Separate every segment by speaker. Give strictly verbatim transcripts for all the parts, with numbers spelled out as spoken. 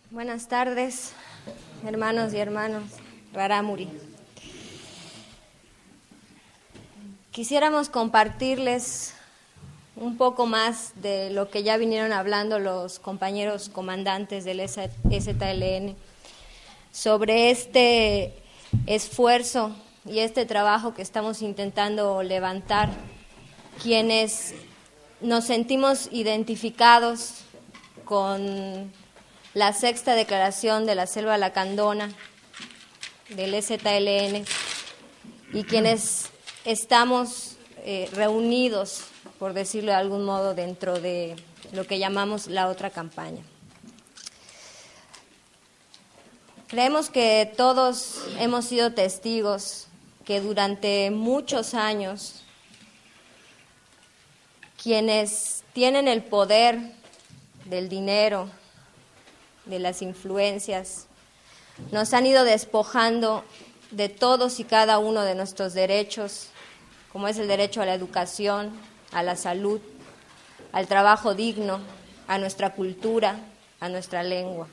Speaker 1: Buenas tardes, hermanos y hermanas Rarámuri. Quisiéramos compartirles un poco más de lo que ya vinieron hablando los compañeros comandantes del E Z L N sobre este esfuerzo y este trabajo que estamos intentando levantar, quienes nos sentimos identificados con la sexta declaración de la Selva Lacandona del E Z L N y quienes estamos eh, reunidos, por decirlo de algún modo, dentro de lo que llamamos la otra campaña. Creemos que todos hemos sido testigos que durante muchos años quienes tienen el poder del dinero, de las influencias, nos han ido despojando de todos y cada uno de nuestros derechos, como es el derecho a la educación, a la salud, al trabajo digno, a nuestra cultura, a nuestra lengua.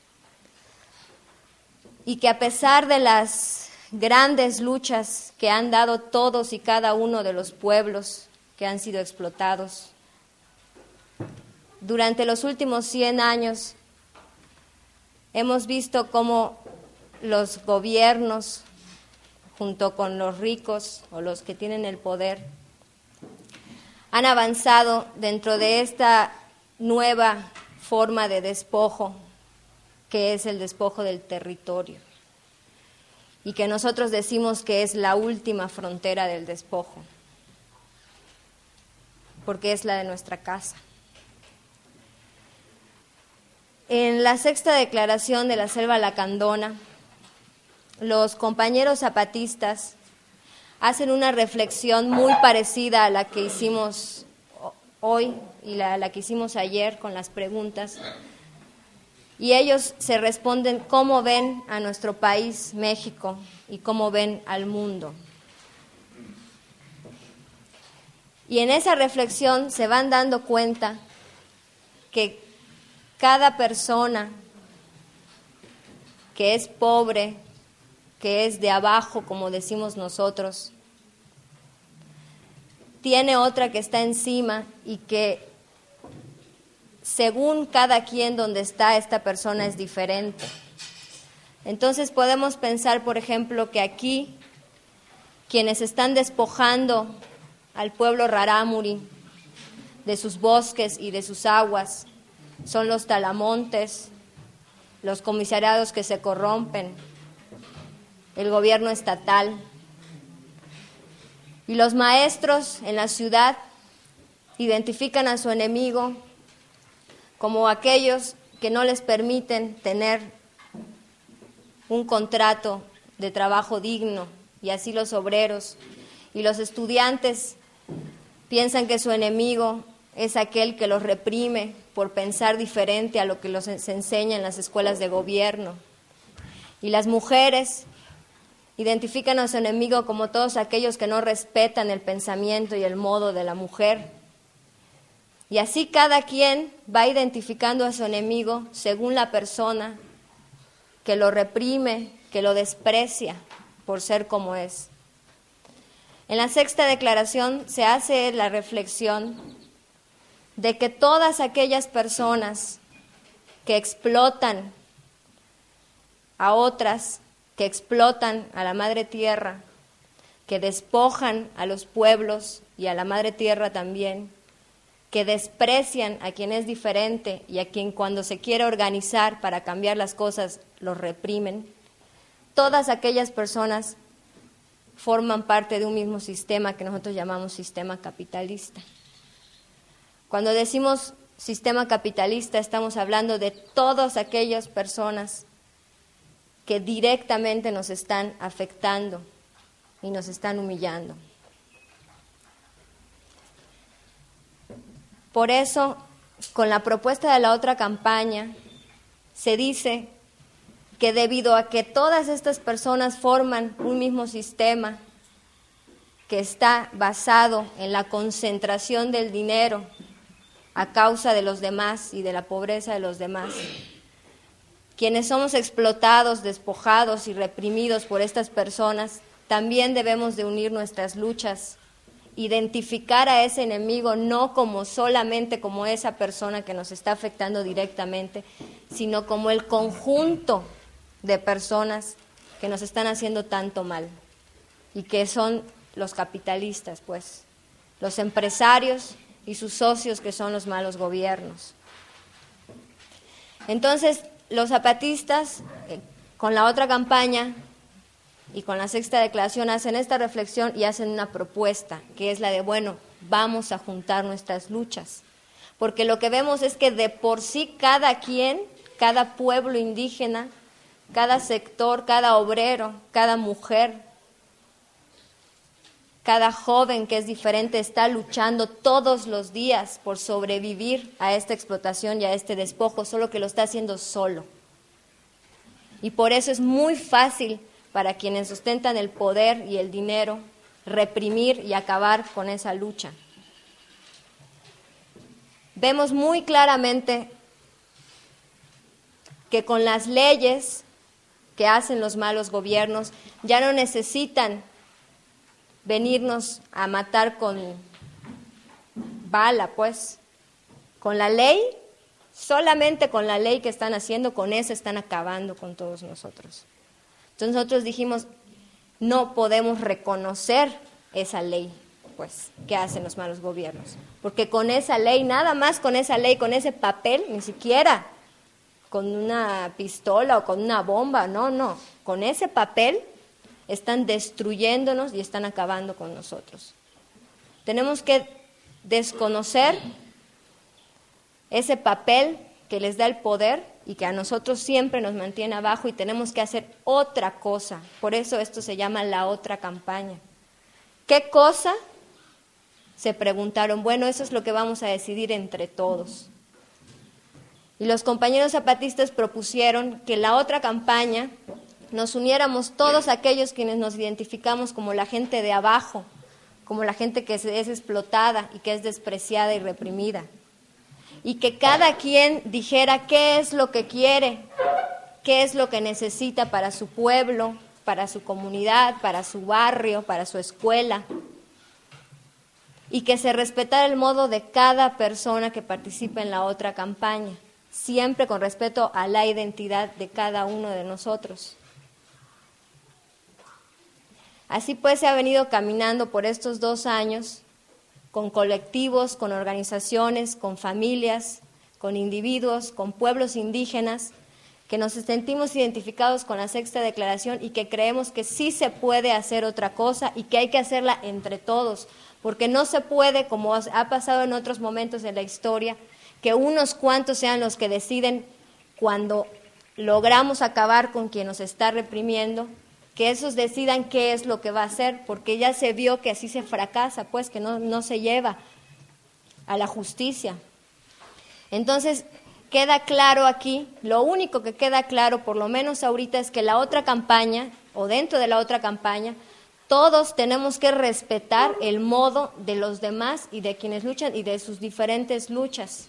Speaker 1: Y que a pesar de las grandes luchas que han dado todos y cada uno de los pueblos que han sido explotados, durante los últimos cien años hemos visto cómo los gobiernos, junto con los ricos o los que tienen el poder, han avanzado dentro de esta nueva forma de despojo, que es el despojo del territorio, y que nosotros decimos que es la última frontera del despojo, porque es la de nuestra casa. En la sexta declaración de la Selva Lacandona, los compañeros zapatistas hacen una reflexión muy parecida a la que hicimos hoy y la, la que hicimos ayer con las preguntas, y ellos se responden cómo ven a nuestro país, México, y cómo ven al mundo. Y en esa reflexión se van dando cuenta que cada persona que es pobre, que es de abajo, como decimos nosotros, tiene otra que está encima y que según cada quien donde está esta persona es diferente. Entonces podemos pensar, por ejemplo, que aquí quienes están despojando al pueblo rarámuri de sus bosques y de sus aguas son los talamontes, los comisariados que se corrompen, el gobierno estatal. Y los maestros en la ciudad identifican a su enemigo como aquellos que no les permiten tener un contrato de trabajo digno, y así los obreros. Y los estudiantes piensan que su enemigo es aquel que los reprime por pensar diferente a lo que los se enseña en las escuelas de gobierno. Y las mujeres identifican a su enemigo como todos aquellos que no respetan el pensamiento y el modo de la mujer. Y así cada quien va identificando a su enemigo según la persona que lo reprime, que lo desprecia por ser como es. En la sexta declaración se hace la reflexión de que todas aquellas personas que explotan a otras, que explotan a la madre tierra, que despojan a los pueblos y a la madre tierra también, que desprecian a quien es diferente y a quien cuando se quiere organizar para cambiar las cosas los reprimen, todas aquellas personas forman parte de un mismo sistema que nosotros llamamos sistema capitalista. Cuando decimos sistema capitalista estamos hablando de todas aquellas personas que directamente nos están afectando y nos están humillando. Por eso, con la propuesta de la otra campaña, se dice que debido a que todas estas personas forman un mismo sistema que está basado en la concentración del dinero a causa de los demás y de la pobreza de los demás, quienes somos explotados, despojados y reprimidos por estas personas, también debemos de unir nuestras luchas, identificar a ese enemigo no como solamente como esa persona que nos está afectando directamente, sino como el conjunto de personas que nos están haciendo tanto mal y que son los capitalistas, pues, los empresarios y sus socios que son los malos gobiernos. Entonces, los zapatistas, eh, con la otra campaña y con la sexta declaración, hacen esta reflexión y hacen una propuesta, que es la de, bueno, vamos a juntar nuestras luchas. Porque lo que vemos es que de por sí cada quien, cada pueblo indígena, cada sector, cada obrero, cada mujer, cada joven que es diferente está luchando todos los días por sobrevivir a esta explotación y a este despojo, solo que lo está haciendo solo. Y por eso es muy fácil para quienes sustentan el poder y el dinero reprimir y acabar con esa lucha. Vemos muy claramente que con las leyes que hacen los malos gobiernos ya no necesitan venirnos a matar con bala, pues. Con la ley, solamente con la ley que están haciendo, con esa están acabando con todos nosotros. Entonces nosotros dijimos, no podemos reconocer esa ley, pues, que hacen los malos gobiernos. Porque con esa ley, nada más con esa ley, con ese papel, ni siquiera con una pistola o con una bomba, no, no. Con ese papel están destruyéndonos y están acabando con nosotros. Tenemos que desconocer ese papel que les da el poder y que a nosotros siempre nos mantiene abajo, y tenemos que hacer otra cosa. Por eso esto se llama la otra campaña. ¿Qué cosa? Se preguntaron. Bueno, eso es lo que vamos a decidir entre todos. Y los compañeros zapatistas propusieron que la otra campaña nos uniéramos todos aquellos quienes nos identificamos como la gente de abajo, como la gente que es explotada y que es despreciada y reprimida. Y que cada quien dijera qué es lo que quiere, qué es lo que necesita para su pueblo, para su comunidad, para su barrio, para su escuela. Y que se respetara el modo de cada persona que participa en la otra campaña, siempre con respeto a la identidad de cada uno de nosotros. Así pues se ha venido caminando por estos dos años con colectivos, con organizaciones, con familias, con individuos, con pueblos indígenas, que nos sentimos identificados con la sexta declaración y que creemos que sí se puede hacer otra cosa y que hay que hacerla entre todos, porque no se puede, como ha pasado en otros momentos de la historia, que unos cuantos sean los que deciden cuando logramos acabar con quien nos está reprimiendo, que esos decidan qué es lo que va a hacer, porque ya se vio que así se fracasa, pues que no, no se lleva a la justicia. Entonces, queda claro aquí, lo único que queda claro, por lo menos ahorita, es que la otra campaña, o dentro de la otra campaña, todos tenemos que respetar el modo de los demás y de quienes luchan y de sus diferentes luchas.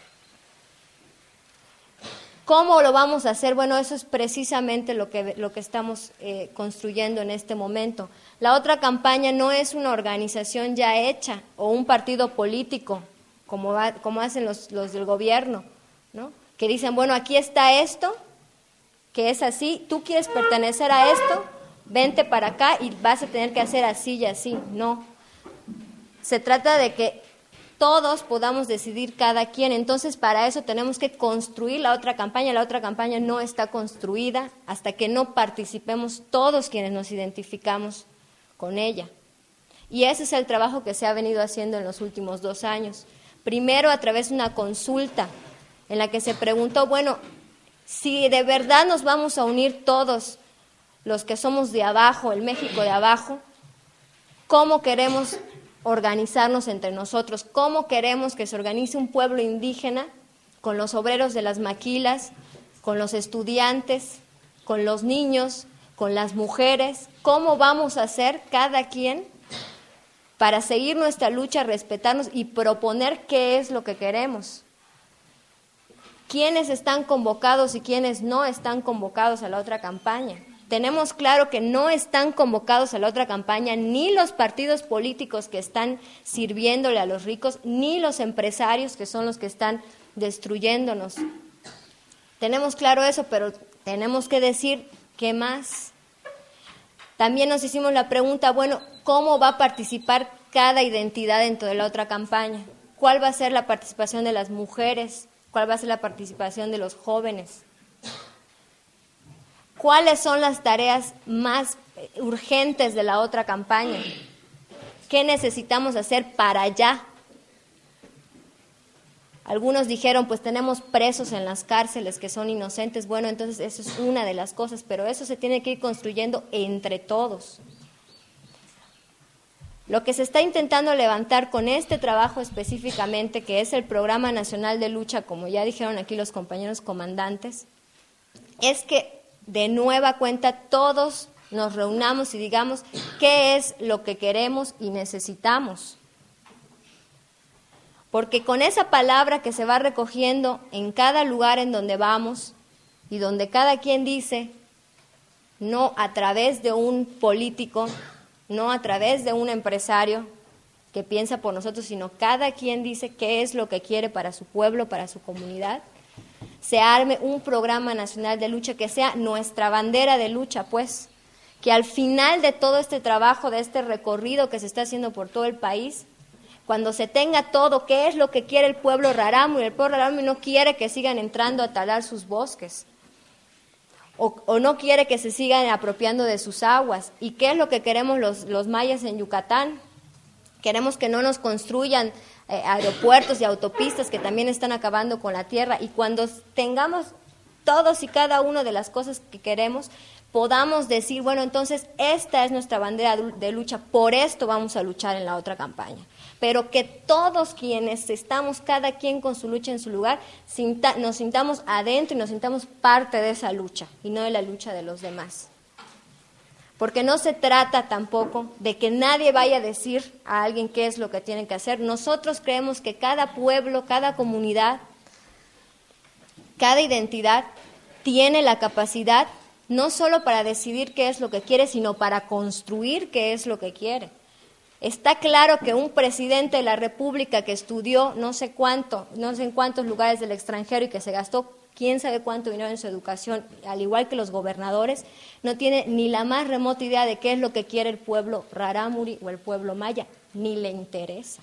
Speaker 1: ¿Cómo lo vamos a hacer? Bueno, eso es precisamente lo que, lo que estamos eh, construyendo en este momento. La otra campaña no es una organización ya hecha o un partido político, como, va, como hacen los, los del gobierno, ¿no? Que dicen, bueno, aquí está esto, que es así, tú quieres pertenecer a esto, vente para acá y vas a tener que hacer así y así. No. Se trata de que todos podamos decidir cada quien. Entonces, para eso tenemos que construir la otra campaña. La otra campaña no está construida hasta que no participemos todos quienes nos identificamos con ella. Y ese es el trabajo que se ha venido haciendo en los últimos dos años. Primero, a través de una consulta en la que se preguntó, bueno, si de verdad nos vamos a unir todos los que somos de abajo, el México de abajo, ¿cómo queremos organizarnos entre nosotros? ¿Cómo queremos que se organice un pueblo indígena con los obreros de las maquilas, con los estudiantes, con los niños, con las mujeres? ¿Cómo vamos a hacer cada quien para seguir nuestra lucha, respetarnos y proponer qué es lo que queremos? quiénes están convocados y quiénes no están convocados a la otra campaña. Tenemos claro que no están convocados a la otra campaña ni los partidos políticos que están sirviéndole a los ricos, ni los empresarios que son los que están destruyéndonos. Tenemos claro eso, pero tenemos que decir qué más. También nos hicimos la pregunta, bueno, ¿cómo va a participar cada identidad dentro de la otra campaña? ¿Cuál va a ser la participación de las mujeres? ¿Cuál va a ser la participación de los jóvenes? ¿Cuáles son las tareas más urgentes de la otra campaña? ¿Qué necesitamos hacer para allá? Algunos dijeron, pues tenemos presos en las cárceles que son inocentes. Bueno, entonces eso es una de las cosas, pero eso se tiene que ir construyendo entre todos. Lo que se está intentando levantar con este trabajo específicamente, que es el Programa Nacional de Lucha, como ya dijeron aquí los compañeros comandantes, es que de nueva cuenta todos nos reunamos y digamos qué es lo que queremos y necesitamos. Porque con esa palabra que se va recogiendo en cada lugar en donde vamos y donde cada quien dice, no a través de un político, no a través de un empresario que piensa por nosotros, sino cada quien dice qué es lo que quiere para su pueblo, para su comunidad, se arme un programa nacional de lucha que sea nuestra bandera de lucha, pues, que al final de todo este trabajo, de este recorrido que se está haciendo por todo el país, cuando se tenga todo, qué es lo que quiere el pueblo rarámuri, el pueblo rarámuri no quiere que sigan entrando a talar sus bosques, o, o no quiere que se sigan apropiando de sus aguas, y qué es lo que queremos los, los mayas en Yucatán. Queremos que no nos construyan eh, aeropuertos y autopistas que también están acabando con la tierra, y cuando tengamos todos y cada una de las cosas que queremos, podamos decir, bueno, entonces esta es nuestra bandera de lucha, por esto vamos a luchar en la otra campaña. Pero que todos quienes estamos, cada quien con su lucha en su lugar, sinta, nos sintamos adentro y nos sintamos parte de esa lucha y no de la lucha de los demás. Porque no se trata tampoco de que nadie vaya a decir a alguien qué es lo que tienen que hacer. Nosotros creemos que cada pueblo, cada comunidad, cada identidad tiene la capacidad no solo para decidir qué es lo que quiere, sino para construir qué es lo que quiere. Está claro que un presidente de la República que estudió no sé cuánto, no sé en cuántos lugares del extranjero y que se gastó quién sabe cuánto dinero en su educación, al igual que los gobernadores, no tiene ni la más remota idea de qué es lo que quiere el pueblo rarámuri o el pueblo maya, ni le interesa.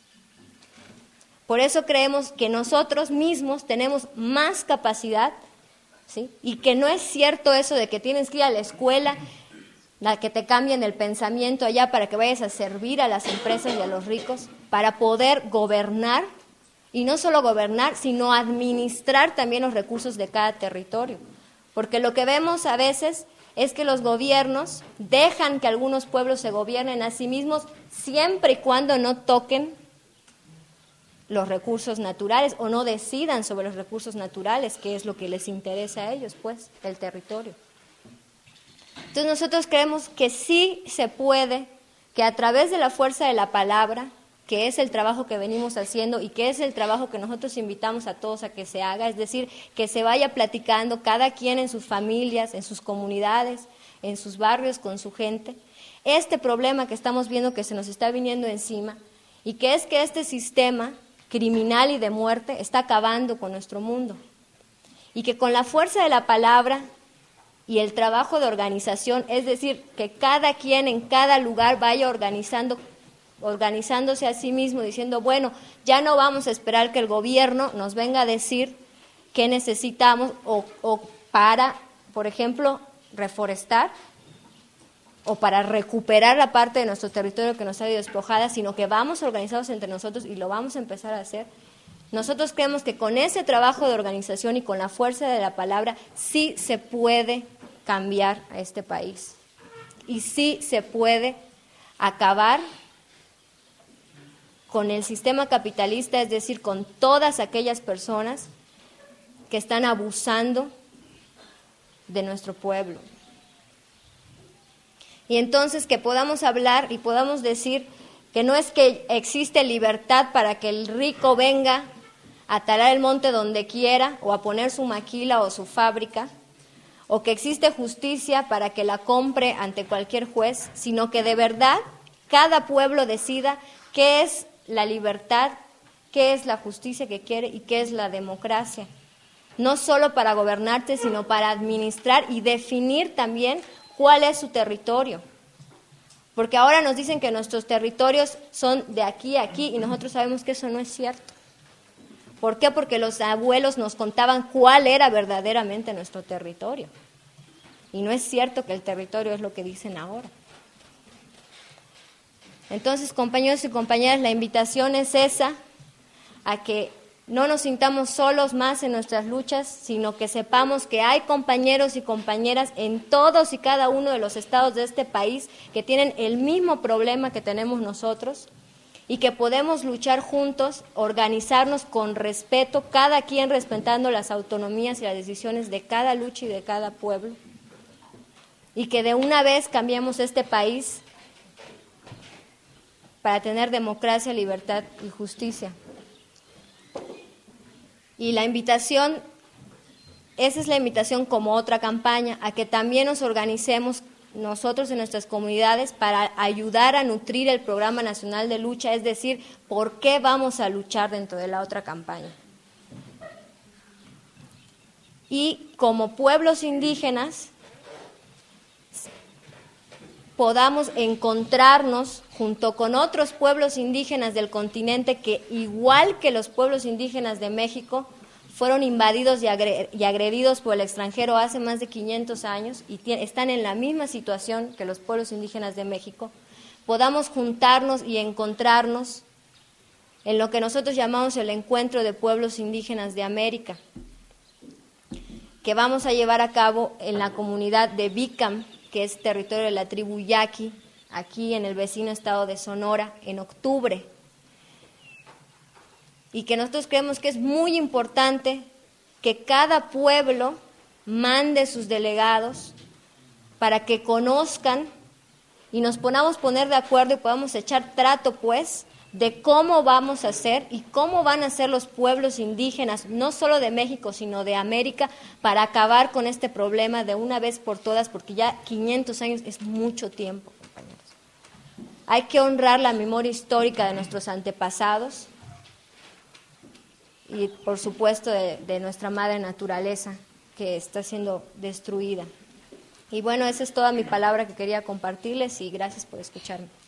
Speaker 1: Por eso creemos que nosotros mismos tenemos más capacidad, ¿sí? Y que no es cierto eso de que tienes que ir a la escuela, la que te cambien el pensamiento allá para que vayas a servir a las empresas y a los ricos, para poder gobernar. Y no solo gobernar, sino administrar también los recursos de cada territorio. Porque lo que vemos a veces es que los gobiernos dejan que algunos pueblos se gobiernen a sí mismos siempre y cuando no toquen los recursos naturales o no decidan sobre los recursos naturales, que es lo que les interesa a ellos, pues, el territorio. Entonces nosotros creemos que sí se puede, que a través de la fuerza de la palabra, que es el trabajo que venimos haciendo y que es el trabajo que nosotros invitamos a todos a que se haga, es decir, que se vaya platicando cada quien en sus familias, en sus comunidades, en sus barrios, con su gente, este problema que estamos viendo que se nos está viniendo encima, y que es que este sistema criminal y de muerte está acabando con nuestro mundo, y que con la fuerza de la palabra y el trabajo de organización, es decir, que cada quien en cada lugar vaya organizando organizándose a sí mismo, diciendo, bueno, ya no vamos a esperar que el gobierno nos venga a decir qué necesitamos o, o para, por ejemplo, reforestar o para recuperar la parte de nuestro territorio que nos ha sido despojada, sino que vamos organizados entre nosotros y lo vamos a empezar a hacer. Nosotros creemos que con ese trabajo de organización y con la fuerza de la palabra sí se puede cambiar a este país y sí se puede acabar con el sistema capitalista, es decir, con todas aquellas personas que están abusando de nuestro pueblo. Y entonces que podamos hablar y podamos decir que no es que existe libertad para que el rico venga a talar el monte donde quiera o a poner su maquila o su fábrica, o que existe justicia para que la compre ante cualquier juez, sino que de verdad cada pueblo decida qué es la libertad, qué es la justicia que quiere y qué es la democracia. No solo para gobernarte, sino para administrar y definir también cuál es su territorio. Porque ahora nos dicen que nuestros territorios son de aquí a aquí y nosotros sabemos que eso no es cierto. ¿Por qué? Porque los abuelos nos contaban cuál era verdaderamente nuestro territorio. Y no es cierto que el territorio es lo que dicen ahora. Entonces, compañeros y compañeras, la invitación es esa, a que no nos sintamos solos más en nuestras luchas, sino que sepamos que hay compañeros y compañeras en todos y cada uno de los estados de este país que tienen el mismo problema que tenemos nosotros y que podemos luchar juntos, organizarnos con respeto, cada quien respetando las autonomías y las decisiones de cada lucha y de cada pueblo, y que de una vez cambiemos este país para tener democracia, libertad y justicia. Y la invitación, esa es la invitación como otra campaña, a que también nos organicemos nosotros en nuestras comunidades para ayudar a nutrir el Programa Nacional de Lucha, es decir, por qué vamos a luchar dentro de la otra campaña. Y como pueblos indígenas, podamos encontrarnos junto con otros pueblos indígenas del continente que, igual que los pueblos indígenas de México, fueron invadidos y agredidos por el extranjero hace más de quinientos años y están en la misma situación que los pueblos indígenas de México, podamos juntarnos y encontrarnos en lo que nosotros llamamos el Encuentro de Pueblos Indígenas de América, que vamos a llevar a cabo en la comunidad de Bicam, que es territorio de la tribu Yaqui, aquí en el vecino estado de Sonora, en octubre. Y que nosotros creemos que es muy importante que cada pueblo mande sus delegados para que conozcan y nos podamos poner de acuerdo y podamos echar trato, pues, de cómo vamos a hacer y cómo van a ser los pueblos indígenas, no solo de México, sino de América, para acabar con este problema de una vez por todas, porque ya quinientos años es mucho tiempo, compañeros. Hay que honrar la memoria histórica de nuestros antepasados y, por supuesto, de, de nuestra madre naturaleza, que está siendo destruida. Y bueno, esa es toda mi palabra que quería compartirles y gracias por escucharme.